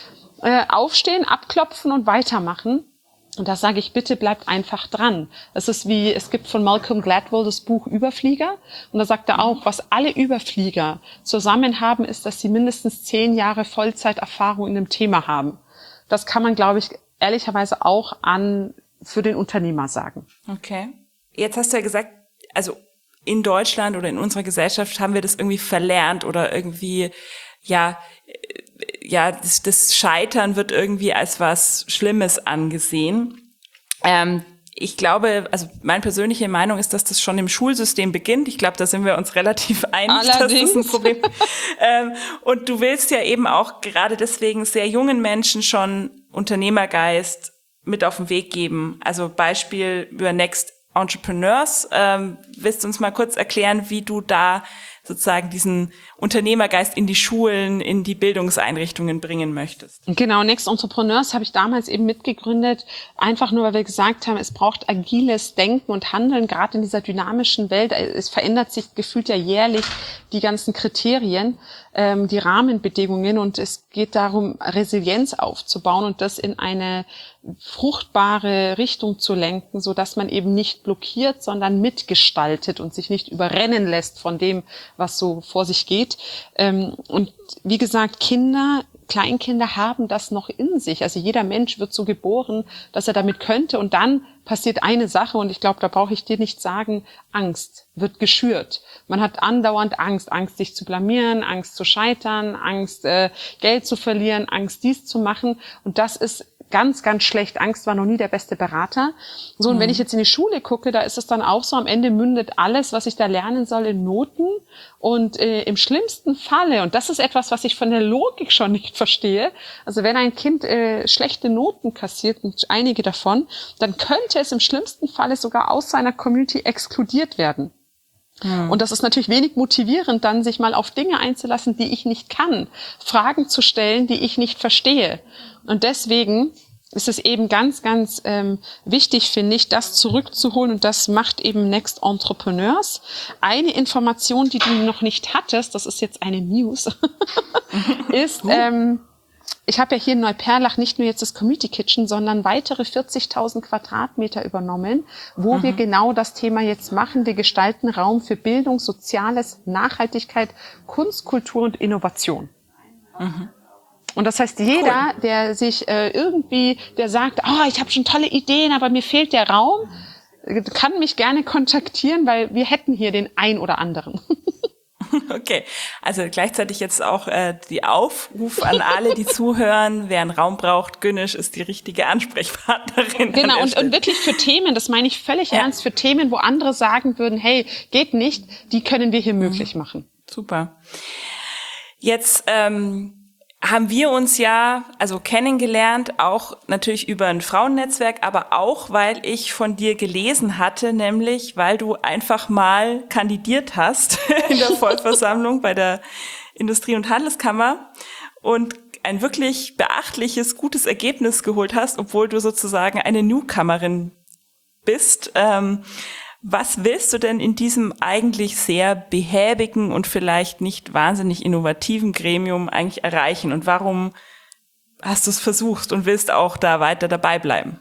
äh, aufstehen, abklopfen und weitermachen. Und da sage ich, bitte bleibt einfach dran. Es ist wie, es gibt von Malcolm Gladwell das Buch Überflieger. Und da sagt er auch, was alle Überflieger zusammen haben, ist, dass sie mindestens zehn Jahre Vollzeiterfahrung in dem Thema haben. Das kann man, glaube ich, ehrlicherweise auch an für den Unternehmer sagen. Okay. Jetzt hast du ja gesagt, also in Deutschland oder in unserer Gesellschaft haben wir das irgendwie verlernt oder irgendwie, ja, ja, das, das Scheitern wird irgendwie als was Schlimmes angesehen. Ähm, ich glaube, also meine persönliche Meinung ist, dass das schon im Schulsystem beginnt. Ich glaube, da sind wir uns relativ einig, Allerdings. dass das ein Problem ist. ähm, und du willst ja eben auch gerade deswegen sehr jungen Menschen schon Unternehmergeist mit auf den Weg geben. Also Beispiel über Next Entrepreneurs. Ähm, willst du uns mal kurz erklären, wie du da sozusagen diesen Unternehmergeist in die Schulen, in die Bildungseinrichtungen bringen möchtest? Genau, Next Entrepreneurs habe ich damals eben mitgegründet, einfach nur, weil wir gesagt haben, es braucht agiles Denken und Handeln, gerade in dieser dynamischen Welt. Es verändert sich gefühlt ja jährlich die ganzen Kriterien, ähm, die Rahmenbedingungen, und es geht darum, Resilienz aufzubauen und das in eine fruchtbare Richtung zu lenken, so dass man eben nicht blockiert, sondern mitgestaltet und sich nicht überrennen lässt von dem, was so vor sich geht. Und wie gesagt, Kinder, Kleinkinder haben das noch in sich. Also jeder Mensch wird so geboren, dass er damit könnte, und dann passiert eine Sache, und ich glaube, da brauche ich dir nicht sagen, Angst wird geschürt. Man hat andauernd Angst, Angst sich zu blamieren, Angst zu scheitern, Angst äh, Geld zu verlieren, Angst dies zu machen, und das ist ganz, ganz schlecht. Angst war noch nie der beste Berater. So, und mhm. wenn ich jetzt in die Schule gucke, da ist es dann auch so, am Ende mündet alles, was ich da lernen soll, in Noten. Und äh, im schlimmsten Falle, und das ist etwas, was ich von der Logik schon nicht verstehe, also wenn ein Kind äh, schlechte Noten kassiert, und einige davon, dann könnte es im schlimmsten Falle sogar aus seiner Community exkludiert werden. Mhm. Und das ist natürlich wenig motivierend, dann sich mal auf Dinge einzulassen, die ich nicht kann, Fragen zu stellen, die ich nicht verstehe. Und deswegen ist es eben ganz, ganz ähm, wichtig, finde ich, das zurückzuholen, und das macht eben Next Entrepreneurs. Eine Information, die du noch nicht hattest, das ist jetzt eine News, ist, ähm, ich habe ja hier in Neuperlach nicht nur jetzt das Community Kitchen, sondern weitere vierzigtausend Quadratmeter übernommen, wo mhm. wir genau das Thema jetzt machen. Wir gestalten Raum für Bildung, Soziales, Nachhaltigkeit, Kunst, Kultur und Innovation. Mhm. Und das heißt, jeder, cool. der sich äh, irgendwie, der sagt, oh, ich habe schon tolle Ideen, aber mir fehlt der Raum, kann mich gerne kontaktieren, weil wir hätten hier den ein oder anderen. Okay, also gleichzeitig jetzt auch äh, die Aufruf an alle, die zuhören, wer einen Raum braucht, Güneş ist die richtige Ansprechpartnerin. Genau, und, und wirklich für Themen, das meine ich völlig ja. ernst, für Themen, wo andere sagen würden, hey, geht nicht, die können wir hier mhm. möglich machen. Super. Jetzt ähm, haben wir uns ja also kennengelernt, auch natürlich über ein Frauennetzwerk, aber auch, weil ich von dir gelesen hatte, nämlich weil du einfach mal kandidiert hast in der Vollversammlung bei der Industrie- und Handelskammer und ein wirklich beachtliches, gutes Ergebnis geholt hast, obwohl du sozusagen eine Newcomerin bist. Ähm, Was willst du denn in diesem eigentlich sehr behäbigen und vielleicht nicht wahnsinnig innovativen Gremium eigentlich erreichen? Und warum hast du es versucht und willst auch da weiter dabei bleiben?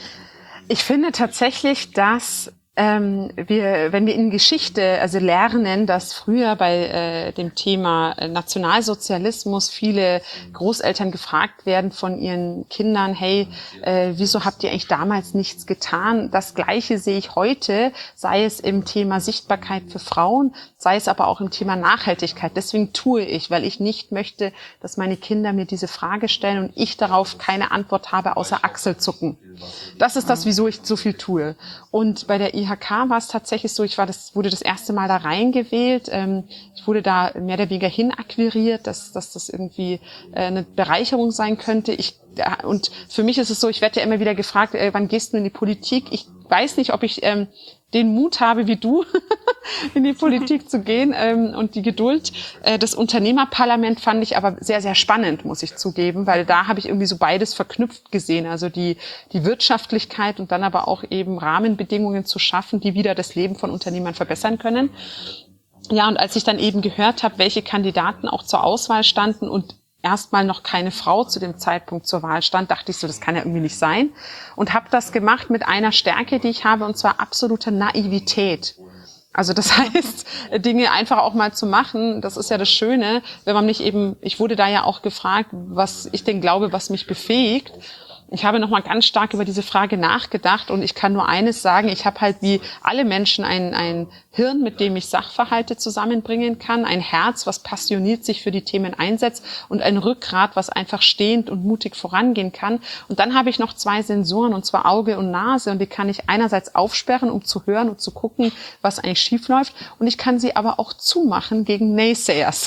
Ich finde tatsächlich, dass ähm, wir, wenn wir in Geschichte also lernen, dass früher bei äh, dem Thema Nationalsozialismus viele Großeltern gefragt werden von ihren Kindern, hey, äh, wieso habt ihr eigentlich damals nichts getan? Das Gleiche sehe ich heute, sei es im Thema Sichtbarkeit für Frauen, sei es aber auch im Thema Nachhaltigkeit. Deswegen tue ich, weil ich nicht möchte, dass meine Kinder mir diese Frage stellen und ich darauf keine Antwort habe, außer Achselzucken. Das ist das, wieso ich so viel tue. Und bei der I H K war es tatsächlich so, ich war das, wurde das erste Mal da reingewählt. Ähm, ich wurde da mehr oder weniger hinakquiriert, dass, dass das irgendwie äh, eine Bereicherung sein könnte. Ich, äh, und für mich ist es so, ich werde ja immer wieder gefragt, äh, wann gehst du in die Politik? Ich weiß nicht, ob ich ähm, den Mut habe, wie du, in die Politik zu gehen, ähm, und die Geduld. Äh, das Unternehmerparlament fand ich aber sehr, sehr spannend, muss ich zugeben, weil da habe ich irgendwie so beides verknüpft gesehen. Also die, die Wirtschaftlichkeit und dann aber auch eben Rahmenbedingungen zu schaffen, die wieder das Leben von Unternehmern verbessern können. Ja, und als ich dann eben gehört habe, welche Kandidaten auch zur Auswahl standen und erstmal noch keine Frau zu dem Zeitpunkt zur Wahl stand, dachte ich so, das kann ja irgendwie nicht sein. Und habe das gemacht mit einer Stärke, die ich habe, und zwar absolute Naivität. Also das heißt, Dinge einfach auch mal zu machen, das ist ja das Schöne, wenn man nicht eben, ich wurde da ja auch gefragt, was ich denn glaube, was mich befähigt. Ich habe nochmal ganz stark über diese Frage nachgedacht und ich kann nur eines sagen, ich habe halt wie alle Menschen ein, ein Hirn, mit dem ich Sachverhalte zusammenbringen kann, ein Herz, was passioniert sich für die Themen einsetzt und ein Rückgrat, was einfach stehend und mutig vorangehen kann. Und dann habe ich noch zwei Sensoren, und zwar Auge und Nase, und die kann ich einerseits aufsperren, um zu hören und zu gucken, was eigentlich schief läuft, und ich kann sie aber auch zumachen gegen Naysayers.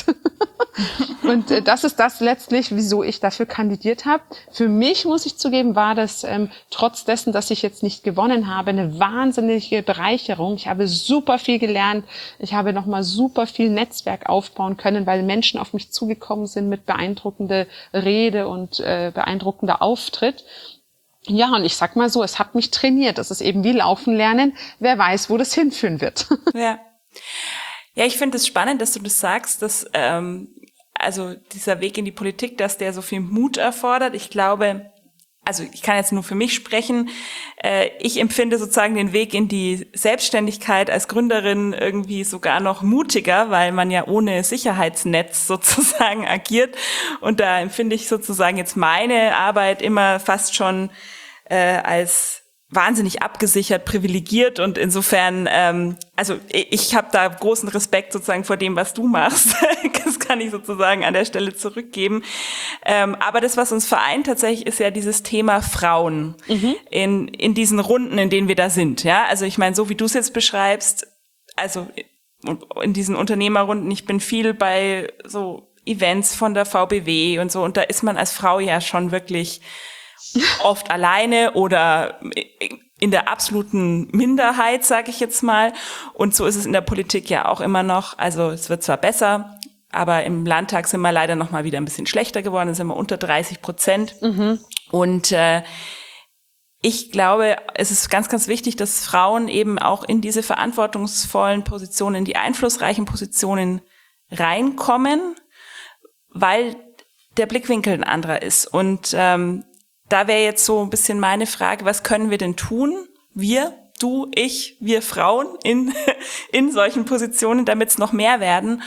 Und äh, das ist das letztlich, wieso ich dafür kandidiert habe. Für mich, muss ich zugeben, war das ähm, trotz dessen, dass ich jetzt nicht gewonnen habe, eine wahnsinnige Bereicherung. Ich habe super viel gelernt. Ich habe nochmal super viel Netzwerk aufbauen können, weil Menschen auf mich zugekommen sind mit beeindruckender Rede und äh, beeindruckender Auftritt. Ja, und ich sag mal so, es hat mich trainiert. Das ist eben wie Laufen lernen. Wer weiß, wo das hinführen wird. Ja, ja, ich finde es spannend, dass du das sagst, dass ähm, also dieser Weg in die Politik, dass der so viel Mut erfordert. Ich glaube, also ich kann jetzt nur für mich sprechen, äh, ich empfinde sozusagen den Weg in die Selbstständigkeit als Gründerin irgendwie sogar noch mutiger, weil man ja ohne Sicherheitsnetz sozusagen agiert. Und da empfinde ich sozusagen jetzt meine Arbeit immer fast schon äh, als wahnsinnig abgesichert, privilegiert, und insofern, ähm, also ich, ich habe da großen Respekt sozusagen vor dem, was du machst. Das kann ich sozusagen an der Stelle zurückgeben. Ähm, aber das, was uns vereint tatsächlich, ist ja dieses Thema Frauen mhm. in in diesen Runden, in denen wir da sind. Ja, also ich meine, so wie du es jetzt beschreibst, also in diesen Unternehmerrunden, ich bin viel bei so Events von der V B W und so, und da ist man als Frau ja schon wirklich oft alleine oder in der absoluten Minderheit, sage ich jetzt mal. Und so ist es in der Politik ja auch immer noch. Also es wird zwar besser, aber im Landtag sind wir leider noch mal wieder ein bisschen schlechter geworden. Da sind wir unter dreißig Prozent. Mhm. Und äh, ich glaube, es ist ganz, ganz wichtig, dass Frauen eben auch in diese verantwortungsvollen Positionen, in die einflussreichen Positionen reinkommen, weil der Blickwinkel ein anderer ist. Und ähm, da wäre jetzt so ein bisschen meine Frage, was können wir denn tun? Wir, du, ich, wir Frauen in in solchen Positionen, damit es noch mehr werden.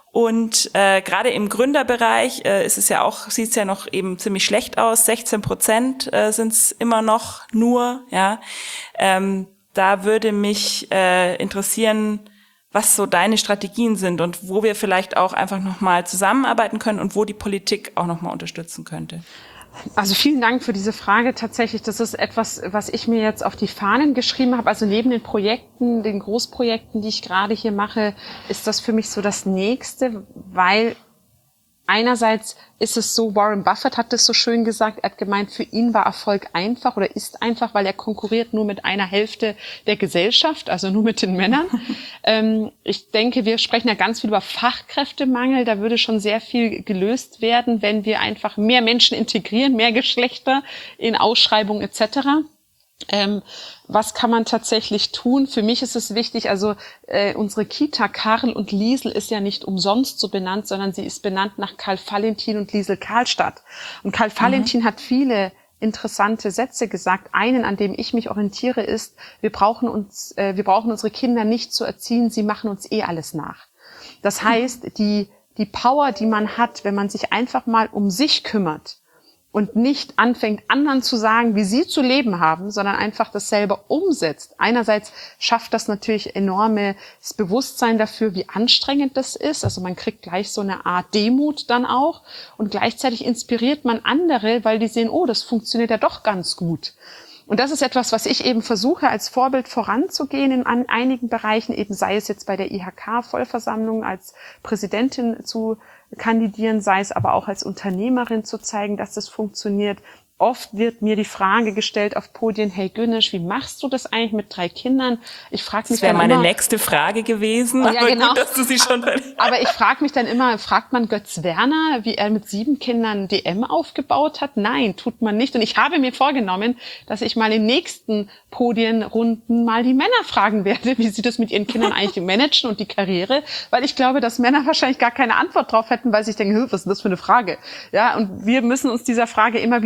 Und äh, gerade im Gründerbereich äh, ist es ja auch, sieht es ja noch eben ziemlich schlecht aus. sechzehn Prozent äh, sind es immer noch nur. Ja, ähm, da würde mich äh, interessieren, was so deine Strategien sind und wo wir vielleicht auch einfach nochmal zusammenarbeiten können und wo die Politik auch nochmal unterstützen könnte. Also vielen Dank für diese Frage. Tatsächlich, das ist etwas, was ich mir jetzt auf die Fahnen geschrieben habe. Also neben den Projekten, den Großprojekten, die ich gerade hier mache, ist das für mich so das Nächste, weil einerseits ist es so, Warren Buffett hat das so schön gesagt, er hat gemeint, für ihn war Erfolg einfach oder ist einfach, weil er konkurriert nur mit einer Hälfte der Gesellschaft, also nur mit den Männern. ähm, ich denke, wir sprechen ja ganz viel über Fachkräftemangel, da würde schon sehr viel gelöst werden, wenn wir einfach mehr Menschen integrieren, mehr Geschlechter in Ausschreibungen et cetera. Ähm, was kann man tatsächlich tun? Für mich ist es wichtig, also äh, unsere Kita Karl und Liesel ist ja nicht umsonst so benannt, sondern sie ist benannt nach Karl Valentin und Liesel Karlstadt. Und Karl Valentin mhm. hat viele interessante Sätze gesagt. Einen, an dem ich mich orientiere, ist, wir brauchen uns, äh, wir brauchen unsere Kinder nicht zu erziehen, sie machen uns eh alles nach. Das heißt, die, die Power, die man hat, wenn man sich einfach mal um sich kümmert, und nicht anfängt, anderen zu sagen, wie sie zu leben haben, sondern einfach das selber umsetzt. Einerseits schafft das natürlich enormes Bewusstsein dafür, wie anstrengend das ist. Also man kriegt gleich so eine Art Demut dann auch. Und gleichzeitig inspiriert man andere, weil die sehen, oh, das funktioniert ja doch ganz gut. Und das ist etwas, was ich eben versuche, als Vorbild voranzugehen in an einigen Bereichen, eben sei es jetzt bei der I H K-Vollversammlung als Präsidentin zu kandidieren, sei es aber auch als Unternehmerin zu zeigen, dass das funktioniert. Oft wird mir die Frage gestellt auf Podien, hey Günesch, wie machst du das eigentlich mit drei Kindern? Ich frage mich das wäre dann meine immer, nächste Frage gewesen, ja, aber genau. gut, dass du sie schon... Aber ich frage mich dann immer, fragt man Götz Werner, wie er mit sieben Kindern D M aufgebaut hat? Nein, tut man nicht. Und ich habe mir vorgenommen, dass ich mal in nächsten Podienrunden mal die Männer fragen werde, wie sie das mit ihren Kindern eigentlich managen und die Karriere, weil ich glaube, dass Männer wahrscheinlich gar keine Antwort drauf hätten, weil sie sich denken, was ist denn das für eine Frage? Ja, und wir müssen uns dieser Frage immer wieder stellen.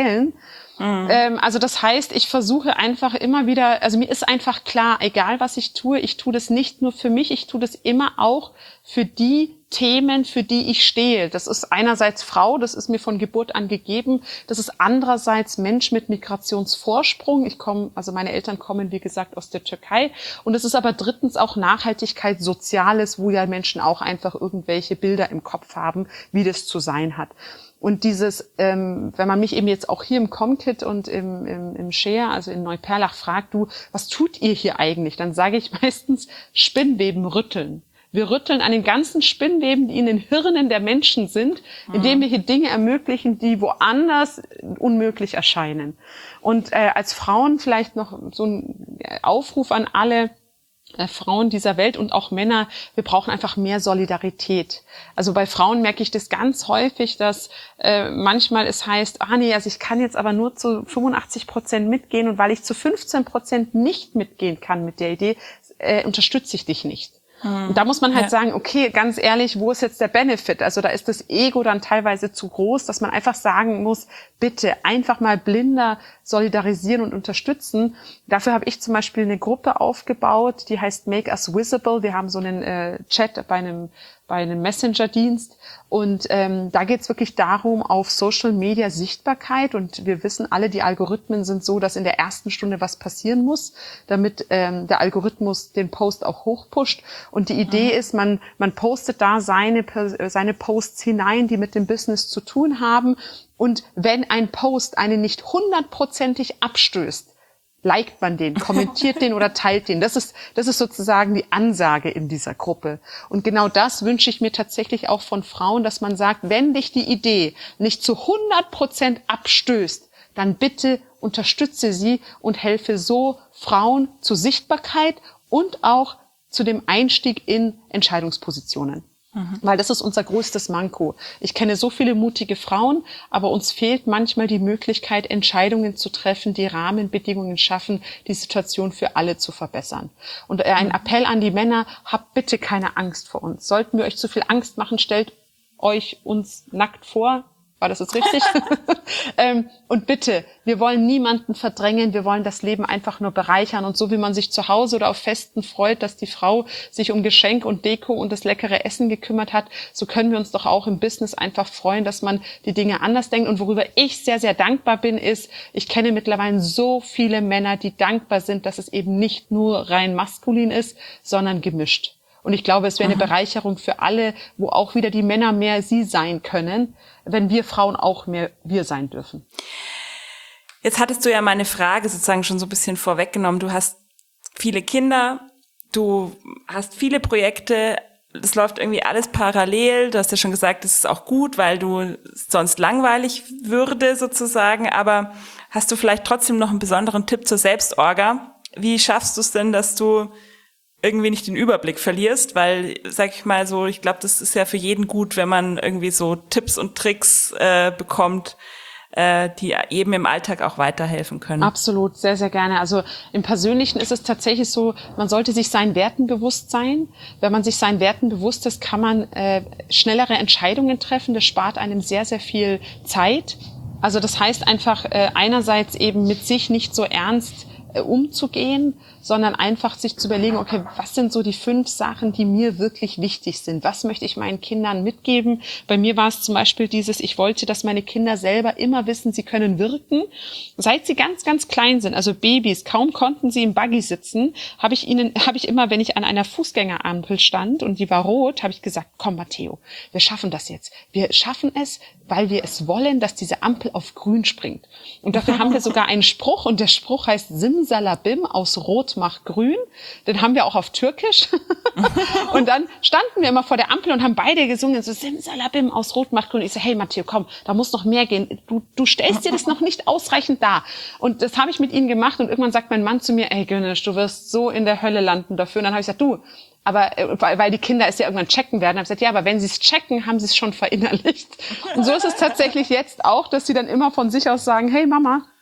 erzählen. Mhm. Ähm, also das heißt, ich versuche einfach immer wieder, also mir ist einfach klar, egal was ich tue, ich tue das nicht nur für mich, ich tue das immer auch für die Themen, für die ich stehe. Das ist einerseits Frau, das ist mir von Geburt an gegeben. Das ist andererseits Mensch mit Migrationsvorsprung. Ich komme, also meine Eltern kommen, wie gesagt, aus der Türkei. Und es ist aber drittens auch Nachhaltigkeit, Soziales, wo ja Menschen auch einfach irgendwelche Bilder im Kopf haben, wie das zu sein hat. Und dieses, ähm, wenn man mich eben jetzt auch hier im Comkit und im, im, im Share, also in Neuperlach, fragt, du, was tut ihr hier eigentlich? Dann sage ich meistens Spinnweben rütteln. Wir rütteln an den ganzen Spinnweben, die in den Hirnen der Menschen sind, indem wir hier Dinge ermöglichen, die woanders unmöglich erscheinen. Und äh, als Frauen vielleicht noch so ein Aufruf an alle äh, Frauen dieser Welt und auch Männer, wir brauchen einfach mehr Solidarität. Also bei Frauen merke ich das ganz häufig, dass äh, manchmal es heißt, ah nee, also ich kann jetzt aber nur zu fünfundachtzig Prozent mitgehen und weil ich zu fünfzehn Prozent nicht mitgehen kann mit der Idee, äh, unterstütze ich dich nicht. Und da muss man halt ja. sagen, okay, ganz ehrlich, wo ist jetzt der Benefit? Also da ist das Ego dann teilweise zu groß, dass man einfach sagen muss, bitte einfach mal blinder solidarisieren und unterstützen. Dafür habe ich zum Beispiel eine Gruppe aufgebaut, die heißt Make Us Visible. Wir haben so einen äh, Chat bei einem bei einem Messenger-Dienst und ähm, da geht es wirklich darum, auf Social Media Sichtbarkeit, und wir wissen alle, die Algorithmen sind so, dass in der ersten Stunde was passieren muss, damit ähm, der Algorithmus den Post auch hochpusht, und die Idee mhm. ist, man man postet da seine seine Posts hinein, die mit dem Business zu tun haben, und wenn ein Post einen nicht hundertprozentig abstößt, liked man den, kommentiert den oder teilt den. Das ist, das ist sozusagen die Ansage in dieser Gruppe. Und genau das wünsche ich mir tatsächlich auch von Frauen, dass man sagt, wenn dich die Idee nicht zu hundert Prozent abstößt, dann bitte unterstütze sie und helfe so Frauen zur Sichtbarkeit und auch zu dem Einstieg in Entscheidungspositionen. Mhm. Weil das ist unser größtes Manko. Ich kenne so viele mutige Frauen, aber uns fehlt manchmal die Möglichkeit, Entscheidungen zu treffen, die Rahmenbedingungen schaffen, die Situation für alle zu verbessern. Und ein Appell an die Männer, habt bitte keine Angst vor uns. Sollten wir euch zu viel Angst machen, stellt euch uns nackt vor. War das jetzt richtig? ähm, und bitte, wir wollen niemanden verdrängen, wir wollen das Leben einfach nur bereichern. Und so wie man sich zu Hause oder auf Festen freut, dass die Frau sich um Geschenk und Deko und das leckere Essen gekümmert hat, so können wir uns doch auch im Business einfach freuen, dass man die Dinge anders denkt. Und worüber ich sehr, sehr dankbar bin, ist, ich kenne mittlerweile so viele Männer, die dankbar sind, dass es eben nicht nur rein maskulin ist, sondern gemischt. Und ich glaube, es wäre eine Bereicherung für alle, wo auch wieder die Männer mehr sie sein können, wenn wir Frauen auch mehr wir sein dürfen. Jetzt hattest du ja meine Frage sozusagen schon so ein bisschen vorweggenommen. Du hast viele Kinder, du hast viele Projekte, das läuft irgendwie alles parallel. Du hast ja schon gesagt, das ist auch gut, weil du sonst langweilig würde sozusagen. Aber hast du vielleicht trotzdem noch einen besonderen Tipp zur Selbstorga? Wie schaffst du es denn, dass du irgendwie nicht den Überblick verlierst, weil, sag ich mal so, ich glaube, das ist ja für jeden gut, wenn man irgendwie so Tipps und Tricks äh, bekommt, äh, die eben im Alltag auch weiterhelfen können. Absolut, sehr, sehr gerne. Also im Persönlichen ist es tatsächlich so, man sollte sich seinen Werten bewusst sein. Wenn man sich seinen Werten bewusst ist, kann man äh, schnellere Entscheidungen treffen. Das spart einem sehr, sehr viel Zeit. Also das heißt einfach äh, einerseits eben mit sich nicht so ernst äh, umzugehen, sondern einfach sich zu überlegen, okay, was sind so die fünf Sachen, die mir wirklich wichtig sind? Was möchte ich meinen Kindern mitgeben? Bei mir war es zum Beispiel dieses, ich wollte, dass meine Kinder selber immer wissen, sie können wirken. Seit sie ganz, ganz klein sind, also Babys, kaum konnten sie im Buggy sitzen, habe ich ihnen, habe ich immer, wenn ich an einer Fußgängerampel stand und die war rot, habe ich gesagt, komm Matteo, wir schaffen das jetzt. Wir schaffen es, weil wir es wollen, dass diese Ampel auf grün springt. Und dafür haben wir sogar einen Spruch, und der Spruch heißt Simsalabim, aus Rot macht grün. Den haben wir auch auf Türkisch. Und dann standen wir immer vor der Ampel und haben beide gesungen, so Simsalabim, aus Rot macht grün. Ich so, hey Matteo, komm, da muss noch mehr gehen. Du, du stellst dir das noch nicht ausreichend dar. Und das habe ich mit ihnen gemacht, und irgendwann sagt mein Mann zu mir, ey Gönisch, du wirst so in der Hölle landen dafür. Und dann habe ich gesagt, du, aber weil die Kinder es ja irgendwann checken werden, habe ich gesagt, ja, aber wenn sie es checken, haben sie es schon verinnerlicht. Und so ist es tatsächlich jetzt auch, dass sie dann immer von sich aus sagen, hey Mama,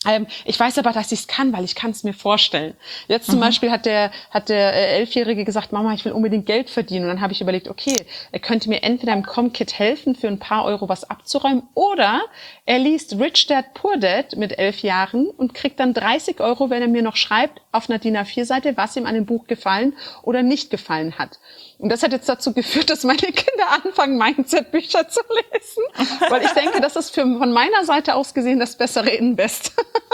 Ähm, ich weiß aber, dass ich es kann, weil ich kann es mir vorstellen. Jetzt zum mhm. Beispiel hat der hat der äh, Elfjährige gesagt, Mama, ich will unbedingt Geld verdienen. Und dann habe ich überlegt, okay, er könnte mir entweder im ComKit helfen, für ein paar Euro was abzuräumen, oder er liest Rich Dad Poor Dad mit elf Jahren und kriegt dann dreißig Euro, wenn er mir noch schreibt auf einer D I N A vier Seite, was ihm an dem Buch gefallen oder nicht gefallen hat. Und das hat jetzt dazu geführt, dass meine Kinder anfangen, Mindset-Bücher zu lesen. Weil ich denke, das ist für, von meiner Seite aus gesehen das bessere Invest.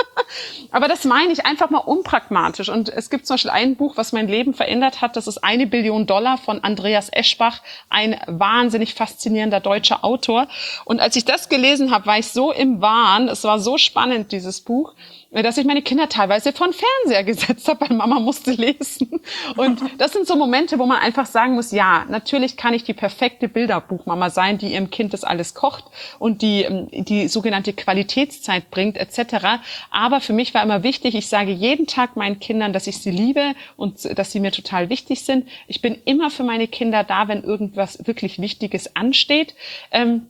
Aber das meine ich einfach mal unpragmatisch. Und es gibt zum Beispiel ein Buch, was mein Leben verändert hat. Das ist Eine Billion Dollar von Andreas Eschbach. Ein wahnsinnig faszinierender deutscher Autor. Und als ich das gelesen habe, war ich so im Wahn. Es war so spannend, dieses Buch, dass ich meine Kinder teilweise vor den Fernseher gesetzt habe, weil Mama musste lesen. Und das sind so Momente, wo man einfach sagen muss, ja, natürlich kann ich die perfekte Bilderbuchmama sein, die ihrem Kind das alles kocht und die die sogenannte Qualitätszeit bringt et cetera. Aber für mich war immer wichtig, ich sage jeden Tag meinen Kindern, dass ich sie liebe und dass sie mir total wichtig sind. Ich bin immer für meine Kinder da, wenn irgendwas wirklich Wichtiges ansteht. Ähm,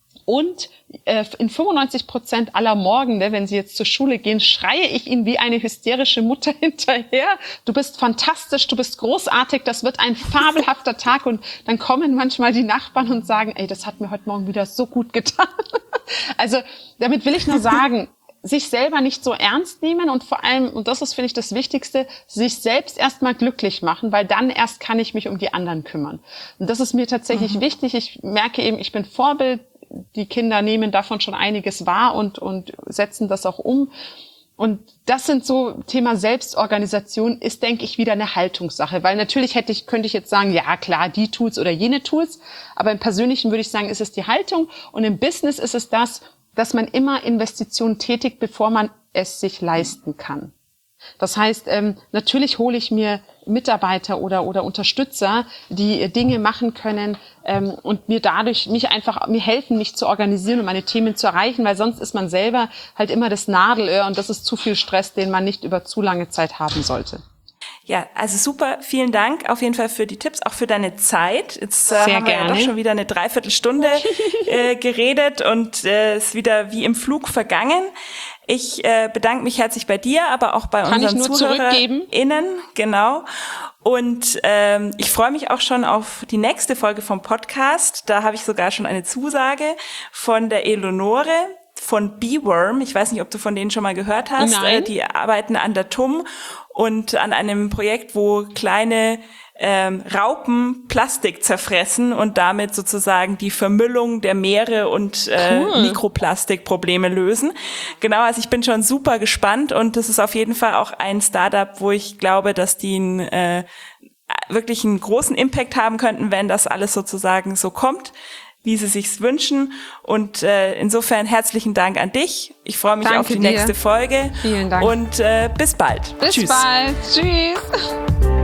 Und äh, in fünfundneunzig Prozent aller Morgende, wenn sie jetzt zur Schule gehen, schreie ich ihnen wie eine hysterische Mutter hinterher. Du bist fantastisch, du bist großartig, das wird ein fabelhafter Tag. Und dann kommen manchmal die Nachbarn und sagen, ey, das hat mir heute Morgen wieder so gut getan. Also damit will ich nur sagen, sich selber nicht so ernst nehmen und vor allem, und das ist, finde ich, das Wichtigste, sich selbst erstmal glücklich machen, weil dann erst kann ich mich um die anderen kümmern. Und das ist mir tatsächlich mhm. wichtig. Ich merke eben, ich bin Vorbild. Die Kinder nehmen davon schon einiges wahr und, und setzen das auch um. Und das sind so, Thema Selbstorganisation ist, denke ich, wieder eine Haltungssache. Weil natürlich hätte ich, könnte ich jetzt sagen, ja klar, die Tools oder jene Tools. Aber im Persönlichen würde ich sagen, ist es die Haltung. Und im Business ist es das, dass man immer Investitionen tätigt, bevor man es sich leisten kann. Das heißt, ähm, natürlich hole ich mir Mitarbeiter oder oder Unterstützer, die Dinge machen können ähm, und mir dadurch mich einfach mir helfen, mich zu organisieren und meine Themen zu erreichen, weil sonst ist man selber halt immer das Nadelöhr und das ist zu viel Stress, den man nicht über zu lange Zeit haben sollte. Ja, also super, vielen Dank auf jeden Fall für die Tipps, auch für deine Zeit. Jetzt äh, haben wir ja doch schon wieder eine Dreiviertelstunde äh, geredet und äh, ist wieder wie im Flug vergangen. Ich äh, bedanke mich herzlich bei dir, aber auch bei Kann unseren ZuhörerInnen. Genau. Und ähm, ich freue mich auch schon auf die nächste Folge vom Podcast. Da habe ich sogar schon eine Zusage von der Eleonore von Beeworm. Ich weiß nicht, ob du von denen schon mal gehört hast. Nein. Äh, die arbeiten an der T U M und an einem Projekt, wo kleine ähm, Raupen Plastik zerfressen und damit sozusagen die Vermüllung der Meere und äh, cool. Mikroplastikprobleme lösen. Genau, also ich bin schon super gespannt und das ist auf jeden Fall auch ein Startup, wo ich glaube, dass die einen, äh, wirklich einen großen Impact haben könnten, wenn das alles sozusagen so kommt, wie sie sich's wünschen. Und äh, insofern herzlichen Dank an dich. Ich freue mich Danke auf die dir. nächste Folge. Vielen Dank. Und äh, bis bald. Bis Tschüss. bald. Tschüss.